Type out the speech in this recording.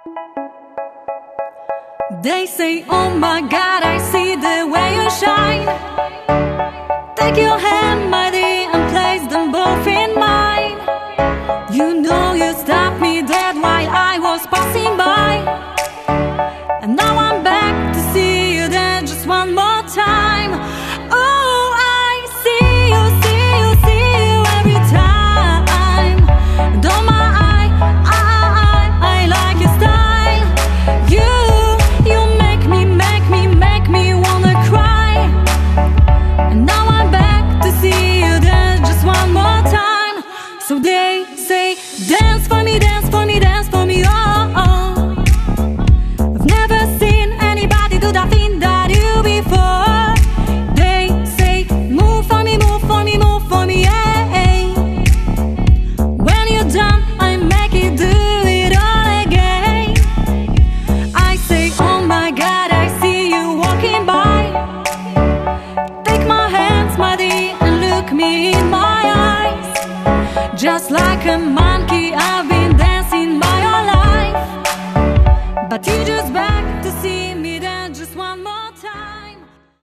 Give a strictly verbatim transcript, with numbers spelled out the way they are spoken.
They say, oh my God, I see the way you shine. Take your hand, my dear, and place them both in mine. You know you stopped me dead while I was passing by, and now I'm back to see you there just one more time. Oh, I see you, see you, see you every time. And oh my, I, I, I, I like your style. You, you make me, make me, make me wanna cry. And now I'm back to see you there just one more time. So they say, dance for me, dance for me, dance for me, oh, oh. I've never seen anybody do that thing that you before. They say, move for me, move for me, move for me, yeah. When you're done, I make it do it all again. I say, oh my God, I see you walking by. Take my hands, my dear, and look me in my eyes. Just like a monkey, I